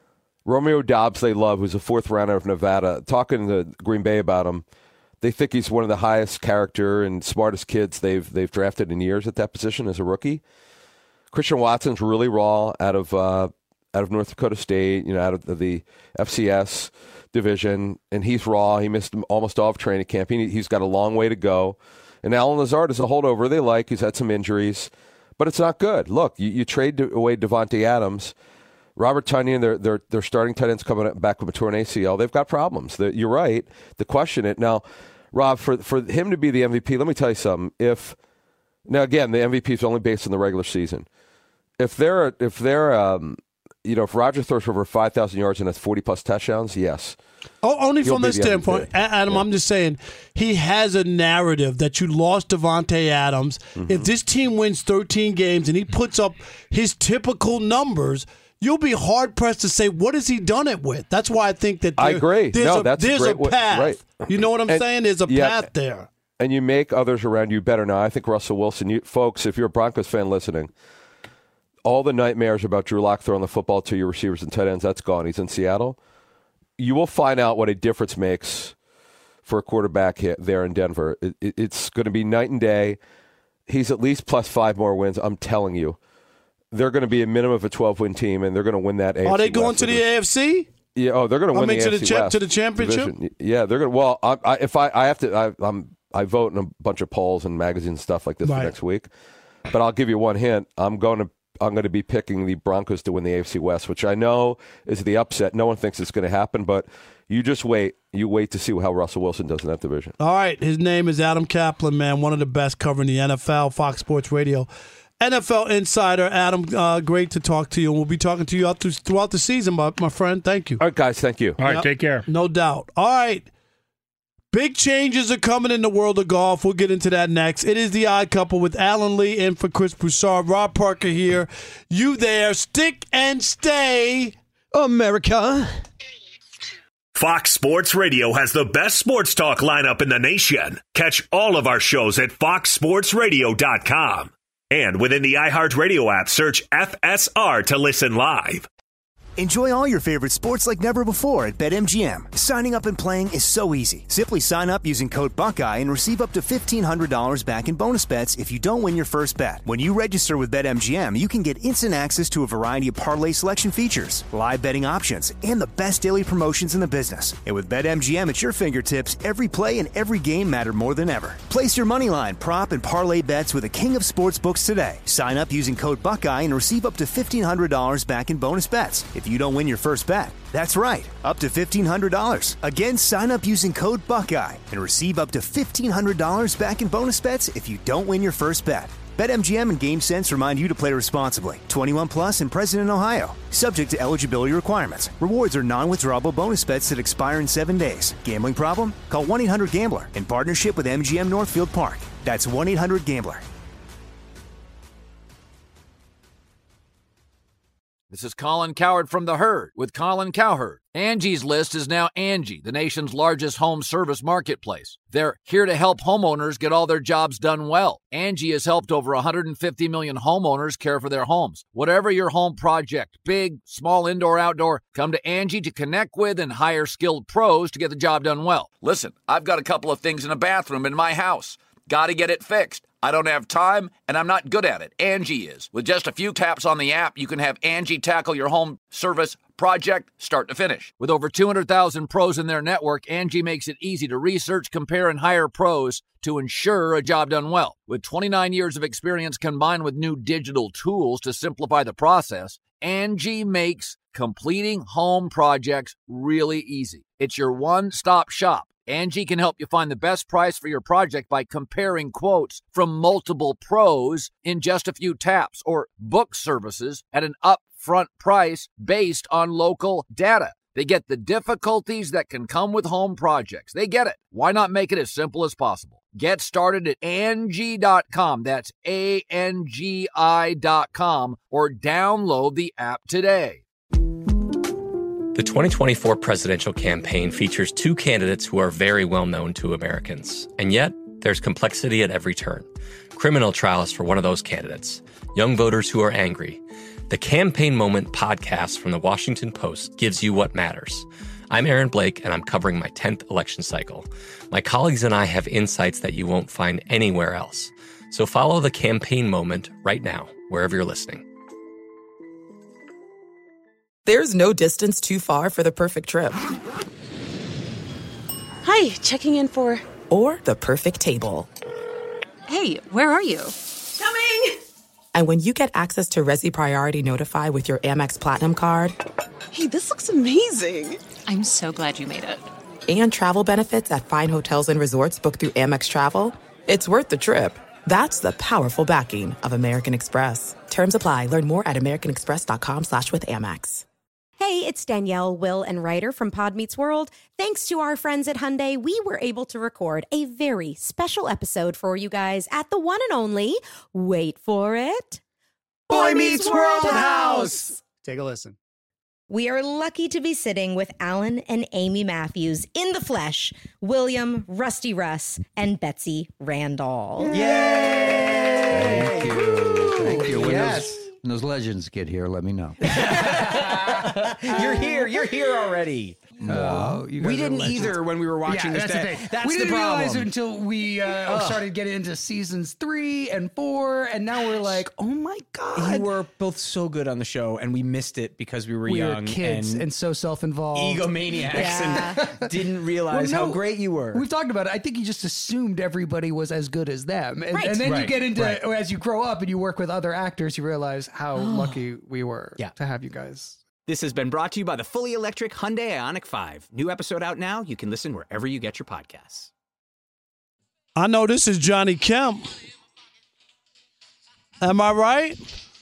Romeo Doubs, they love, who's a fourth rounder of Nevada. Talking to Green Bay about him, they think he's one of the highest character and smartest kids they've they've drafted in years at that position as a rookie. Christian Watson's really raw out of uh, out of North Dakota State, you know, out of the F C S division, and he's raw. He missed almost all of training camp. He, he's got a long way to go. And Alan Lazard is a holdover they like. He's had some injuries, but it's not good. Look, you, you trade away Devontae Adams. Robert Tonyan, their their their starting tight ends coming back with a torn A C L. They've got problems. The, you're right. The question it now, Rob, for for him to be the M V P, let me tell you something. If now again, the M V P is only based on the regular season. If they're if they're um, you know, if Roger throws for over five thousand yards and has forty plus touchdowns, yes. Oh, only He'll from this standpoint, Adam. Yeah. I'm just saying he has a narrative that you lost Devontae Adams. Mm-hmm. If this team wins thirteen games and he puts up his typical numbers, you'll be hard pressed to say what has he done it with. That's why I think that there, I agree. There's no, a, that's there's a, a great path. Way, right. You know what I'm and, saying? There's a yeah, path there. And you make others around you better. Now, I think Russell Wilson, you, folks, if you're a Broncos fan listening, all the nightmares about Drew Lock throwing the football to your receivers and tight ends, that's gone. He's in Seattle. You will find out what a difference makes for a quarterback hit there in Denver. It, it, it's going to be night and day. He's at least plus five more wins, I'm telling you. They're going to be a minimum of a twelve-win team, and they're going to win that A F C Are they going West to the A F C? Yeah, oh, they're going to win I mean, the to A F C the cha- West to the championship? division. Yeah, they're going to. Well, I, I, if I, I have to, I, I'm, I vote in a bunch of polls and magazines and stuff like this Right. for next week. But I'll give you one hint. I'm going to, I'm going to be picking the Broncos to win the A F C West, which I know is the upset. No one thinks it's going to happen, but you just wait. You wait to see how Russell Wilson does in that division. All right, his name is Adam Kaplan, man, one of the best covering the N F L, Fox Sports Radio. N F L Insider, Adam, uh, great to talk to you. And we'll be talking to you out th- throughout the season, my, my friend. Thank you. All right, guys, thank you. All right, Yep. take care. No doubt. All right. Big changes are coming in the world of golf. We'll get into that next. It is The Odd Couple with Alan Lee in for Chris Broussard. Rob Parker here. You there. Stick and stay. America. Fox Sports Radio has the best sports talk lineup in the nation. Catch all of our shows at fox sports radio dot com. And within the iHeartRadio app, search F S R to listen live. Enjoy all your favorite sports like never before at BetMGM. Signing up and playing is so easy. Simply sign up using code Buckeye and receive up to fifteen hundred dollars back in bonus bets if you don't win your first bet. When you register with BetMGM, you can get instant access to a variety of parlay selection features, live betting options, and the best daily promotions in the business. And with BetMGM at your fingertips, every play and every game matter more than ever. Place your moneyline, prop, and parlay bets with the king of sportsbooks today. Sign up using code Buckeye and receive up to fifteen hundred dollars back in bonus bets if you don't win your first bet. That's right, up to fifteen hundred dollars. Again, sign up using code Buckeye and receive up to fifteen hundred dollars back in bonus bets if you don't win your first bet. BetMGM and GameSense remind you to play responsibly. twenty-one plus and present in Ohio. Subject to eligibility requirements. Rewards are non-withdrawable bonus bets that expire in seven days. Gambling problem? Call one eight hundred gambler in partnership with M G M Northfield Park. That's one eight hundred gambler. This is Colin Cowherd from The Herd with Colin Cowherd. Angie's List is now Angie, the nation's largest home service marketplace. They're here to help homeowners get all their jobs done well. Angie has helped over one hundred fifty million homeowners care for their homes. Whatever your home project, big, small, indoor, outdoor, come to Angie to connect with and hire skilled pros to get the job done well. Listen, I've got a couple of things in a bathroom in my house. Got to get it fixed. I don't have time, and I'm not good at it. Angie is. With just a few taps on the app, you can have Angie tackle your home service project start to finish. With over two hundred thousand pros in their network, Angie makes it easy to research, compare, and hire pros to ensure a job done well. With twenty-nine years of experience combined with new digital tools to simplify the process, Angie makes completing home projects really easy. It's your one-stop shop. Angie can help you find the best price for your project by comparing quotes from multiple pros in just a few taps, or book services at an upfront price based on local data. They get the difficulties that can come with home projects. They get it. Why not make it as simple as possible? Get started at Angie dot com. That's A N G I dot com, or download the app today. The twenty twenty-four presidential campaign features two candidates who are very well known to Americans. And yet, there's complexity at every turn. Criminal trials for one of those candidates. Young voters who are angry. The Campaign Moment podcast from the Washington Post gives you what matters. I'm Aaron Blake, and I'm covering my tenth election cycle. My colleagues and I have insights that you won't find anywhere else. So follow The Campaign Moment right now, wherever you're listening. There's no distance too far for the perfect trip. Hi, checking in for... Or the perfect table. Hey, where are you? Coming! And when you get access to Resi Priority Notify with your Amex Platinum card... Hey, this looks amazing! I'm so glad you made it. And travel benefits at fine hotels and resorts booked through Amex Travel, it's worth the trip. That's the powerful backing of American Express. Terms apply. Learn more at americanexpress.com slash with Amex. Hey, it's Danielle, Will, and Ryder from Pod Meets World. Thanks to our friends at Hyundai, we were able to record a very special episode for you guys at the one and only, wait for it, Boy Meets World House. Take a listen. We are lucky to be sitting with Alan and Amy Matthews in the flesh, William, Rusty Russ, and Betsy Randall. Yay! Thank you. Thank you. When, Yes. those, when those legends get here, let me know. You're here. You're here already. No, you guys we are didn't legends. either when we were watching Yeah, this. that's the day. thing. That's We the didn't problem. realize until we uh, started getting into seasons three and four, and now we're like, oh my god! You were both so good on the show, and we missed it because we were we young were kids and, and, so self-involved, egomaniacs, Yeah. and didn't realize Well, no, how great you were. We've talked about it. I think you just assumed everybody was as good as them, and, Right. and then you Right. get into Right. as you grow up and you work with other actors, you realize how lucky we were Yeah. to have you guys. This has been brought to you by the fully electric Hyundai Ioniq five. New episode out now. You can listen wherever you get your podcasts. I know this is Johnny Kemp. Am I right?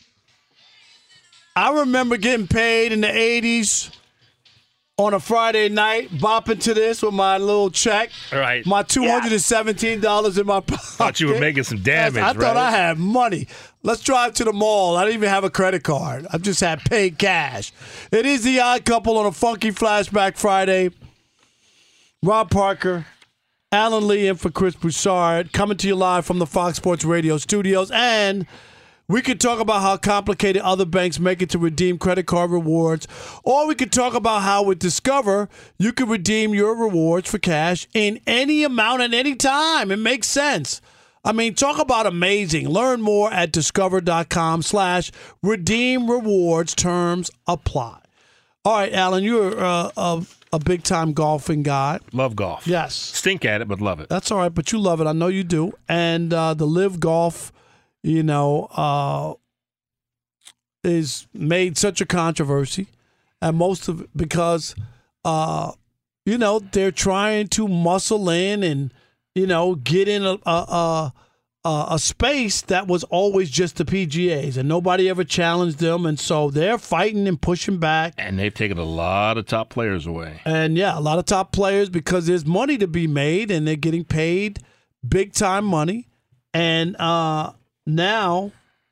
I remember getting paid in the eighties on a Friday night, bopping to this with my little check. All right. My two hundred seventeen dollars in my pocket. Thought you were making some damage, I right? thought I had money. Let's drive to the mall. I didn't even have a credit card. I just had paid cash. It is The Odd Couple on a funky Flashback Friday. Rob Parker, Alan Lee in for Chris Broussard, coming to you live from the Fox Sports Radio studios. And We could talk about how complicated other banks make it to redeem credit card rewards. Or we could talk about how with Discover, you can redeem your rewards for cash in any amount at any time. It makes sense. I mean, talk about amazing. Learn more at discover.com slash redeem rewards. Terms apply. All right, Alan, you're uh, a, a big-time golfing guy. Love golf. Yes. Stink at it, but love it. That's all right, but you love it. I know you do. And uh, the Live Golf, you know, uh, is made such a controversy. And most of it because, uh, you know, they're trying to muscle in and, you know, get in a, a, a, a space that was always just the P G As. And nobody ever challenged them. And so they're fighting and pushing back. And they've taken a lot of top players away. And, yeah, a lot of top players because there's money to be made and they're getting paid big-time money. And uh, now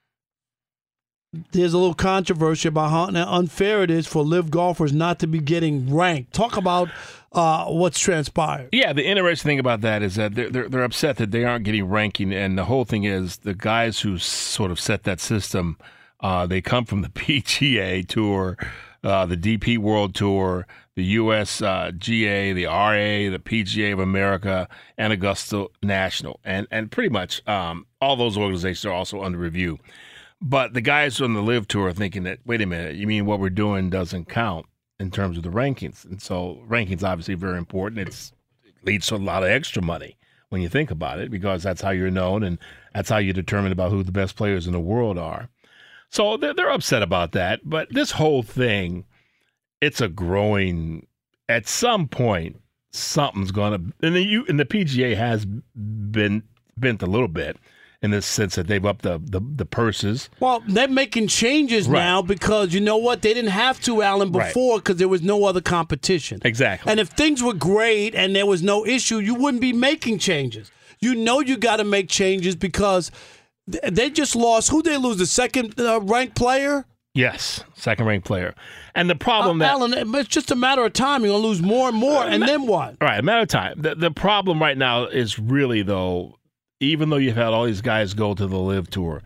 there's a little controversy about how unfair it is for live golfers not to be getting ranked. Talk about uh, what's transpired. Yeah, the interesting thing about that is that they're, they're, they're upset that they aren't getting ranking. And the whole thing is the guys who sort of set that system, uh, they come from the P G A Tour, uh, the D P World Tour, the U S uh, G A, the R A, the P G A of America, and Augusta National. And, and pretty much um, all those organizations are also under review. But the guys on the Live Tour are thinking that, wait a minute, you mean what we're doing doesn't count in terms of the rankings? And so rankings obviously very important. It's, it leads to a lot of extra money when you think about it because that's how you're known and that's how you determine about who the best players in the world are. So they're, they're upset about that. But this whole thing, it's a growing – at some point, something's going to – and the and the P G A has been bent a little bit – in the sense that they've upped the, the, the purses. Well, they're making changes right. now because, you know what, they didn't have to, Alan, before because right. there was no other competition. Exactly. And if things were great and there was no issue, you wouldn't be making changes. You know you got to make changes because they just lost. Who they lose? The second uh, ranked player? Yes, second ranked player. And the problem uh, that... Alan, it's just a matter of time. You're going to lose more and more, uh, and ma- then what? Right, a matter of time. The, the problem right now is really, though... Even though you've had all these guys go to the Live Tour,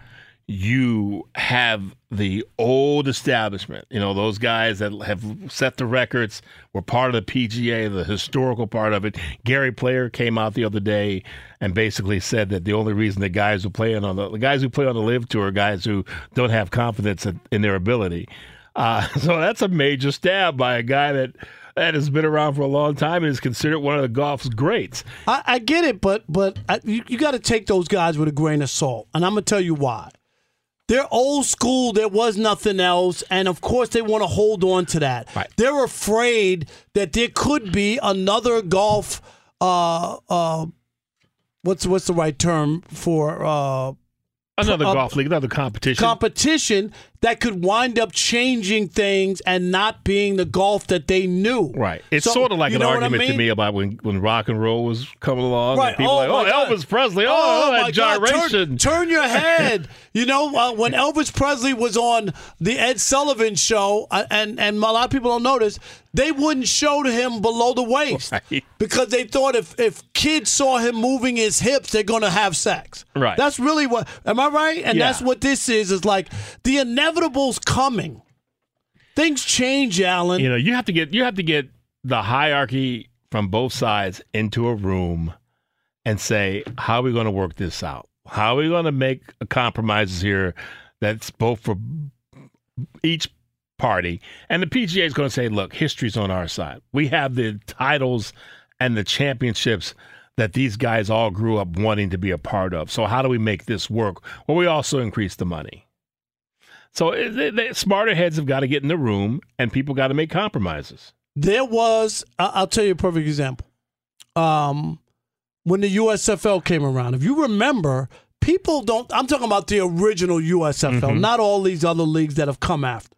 you have the old establishment. You know, those guys that have set the records, were part of the P G A, the historical part of it. Gary Player came out the other day and basically said that the only reason the guys who play on the, the guys who play on the Live Tour are guys who don't have confidence in, in their ability. Uh, so that's a major stab by a guy that that has been around for a long time and is considered one of the golf's greats. I, I get it, but but I, you, you got to take those guys with a grain of salt, and I'm going to tell you why. They're old school. There was nothing else, and of course they want to hold on to that. Right. They're afraid that there could be another golf. Uh, uh, what's what's the right term for? Uh, Another uh, golf league, another competition. Competition that could wind up changing things and not being the golf that they knew. Right. It's so, sort of like an argument I mean? to me about when, when rock and roll was coming along. Right. And people Oh, like, oh, God. Elvis Presley. Oh, Oh, oh my that God. gyration. Turn, turn your head. You know, uh, when Elvis Presley was on the Ed Sullivan show, uh, and, and a lot of people don't notice, they wouldn't show to him below the waist Right. because they thought if, if kids saw him moving his hips, they're going to have sex. Right. That's really what, am I right? And Yeah. that's what this is, is like the inevitable's coming. Things change, Alan. You know, you have to get you have to get the hierarchy from both sides into a room and say, how are we going to work this out? How are we going to make compromises here that's both for each party? And the P G A is going to say, look, history's on our side. We have the titles and the championships that these guys all grew up wanting to be a part of. So how do we make this work? Well, we also increase the money. So they, they, smarter heads have got to get in the room, and people got to make compromises. There was, I'll tell you a perfect example. Um, when the U S F L came around, if you remember, people don't, I'm talking about the original U S F L, Mm-hmm. not all these other leagues that have come after.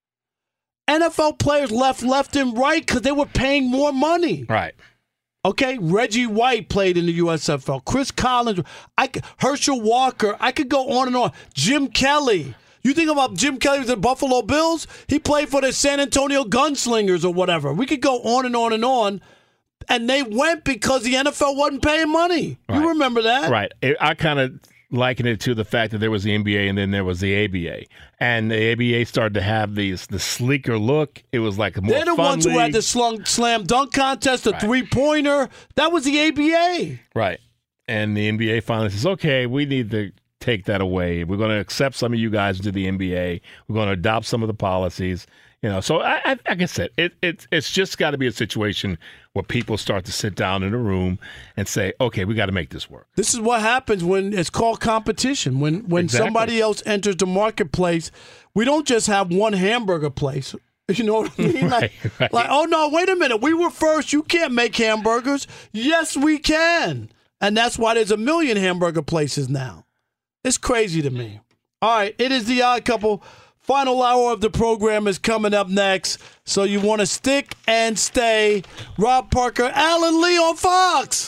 N F L players left left and right because they were paying more money. Right. Okay, Reggie White played in the U S F L. Chris Collins, I could, Herschel Walker. I could go on and on. Jim Kelly. You think about Jim Kelly with the Buffalo Bills? He played for the San Antonio Gunslingers or whatever. We could go on and on and on. And they went because the N F L wasn't paying money. Right. You remember that? Right. I kind of liken it to the fact that there was the N B A and then there was the A B A. And the A B A started to have these the sleeker look. It was like a more They're the fun ones league. who had the slung, slam dunk contest, the Right. three-pointer. That was the A B A. Right. And the N B A finally says, okay, we need to take that away. We're going to accept some of you guys into the N B A. We're going to adopt some of the policies. You know, so I, I, like I said, it, it, it's just got to be a situation where people start to sit down in a room and say, okay, we got to make this work. This is what happens when it's called competition. When when Exactly. somebody else enters the marketplace, we don't just have one hamburger place. You know what I mean? Like, Right, right. like, oh, no, wait a minute. We were first. You can't make hamburgers. Yes, we can. And that's why there's a million hamburger places now. It's crazy to me. All right, it is the Odd Couple. Final hour of the program is coming up next, so you want to stick and stay. Rob Parker, Alan Lee on Fox.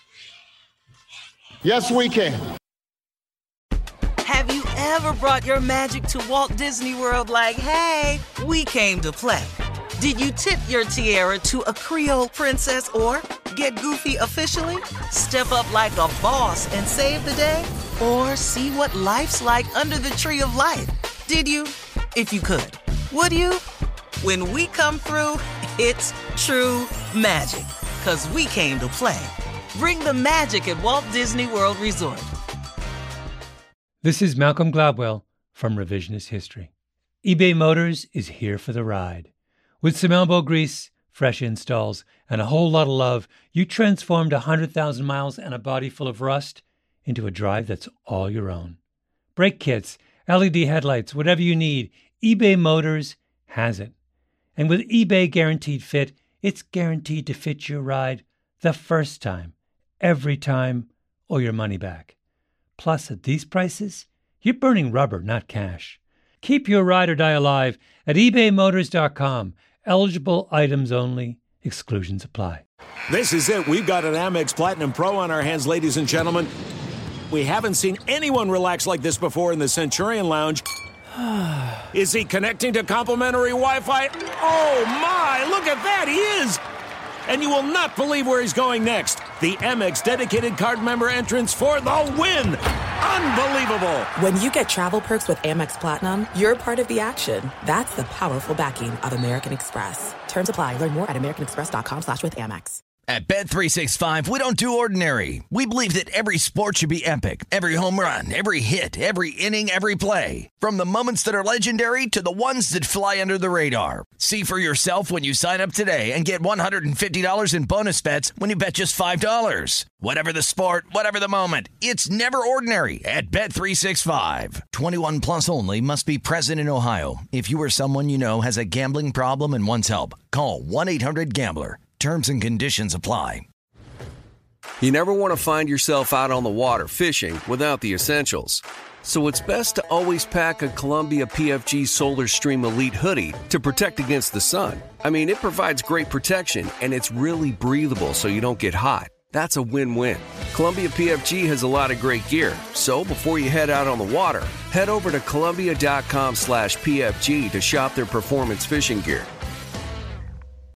Yes, we can. Have you ever brought your magic to Walt Disney World like, hey, we came to play? Did you tip your tiara to a Creole princess or get goofy officially? Step up like a boss and save the day? Or see what life's like under the tree of life? Did you? If you could. Would you? When we come through, it's true magic. 'Cause we came to play. Bring the magic at Walt Disney World Resort. This is Malcolm Gladwell from Revisionist History. eBay Motors is here for the ride. With some elbow grease, fresh installs, and a whole lot of love, you transformed one hundred thousand miles and a body full of rust into a drive that's all your own. Brake kits, L E D headlights, whatever you need, eBay Motors has it. And with eBay Guaranteed Fit, it's guaranteed to fit your ride the first time, every time, or your money back. Plus, at these prices, you're burning rubber, not cash. Keep your ride or die alive at ebay motors dot com. Eligible items only. Exclusions apply. This is it. We've got an Amex Platinum Pro on our hands, ladies and gentlemen. We haven't seen anyone relax like this before in the Centurion Lounge. Is he connecting to complimentary Wi-Fi? Oh, my! Look at that! He is! And you will not believe where he's going next. The Amex dedicated card member entrance for the win! Unbelievable! When you get travel perks with Amex Platinum, you're part of the action. That's the powerful backing of American Express. Terms apply. Learn more at americanexpress.com slash with Amex. At Bet three sixty-five, we don't do ordinary. We believe that every sport should be epic. Every home run, every hit, every inning, every play. From the moments that are legendary to the ones that fly under the radar. See for yourself when you sign up today and get one hundred fifty dollars in bonus bets when you bet just five dollars. Whatever the sport, whatever the moment, it's never ordinary at Bet three sixty-five. twenty-one plus only. Must be present in Ohio. If you or someone you know has a gambling problem and wants help, call one eight hundred gambler. Terms and conditions apply. You never want to find yourself out on the water fishing without the essentials. So it's best to always pack a Columbia P F G Solar Stream Elite hoodie to protect against the sun. I mean, it provides great protection and it's really breathable so you don't get hot. That's a win-win. Columbia P F G has a lot of great gear. So before you head out on the water, head over to Columbia.com slash PFG to shop their performance fishing gear.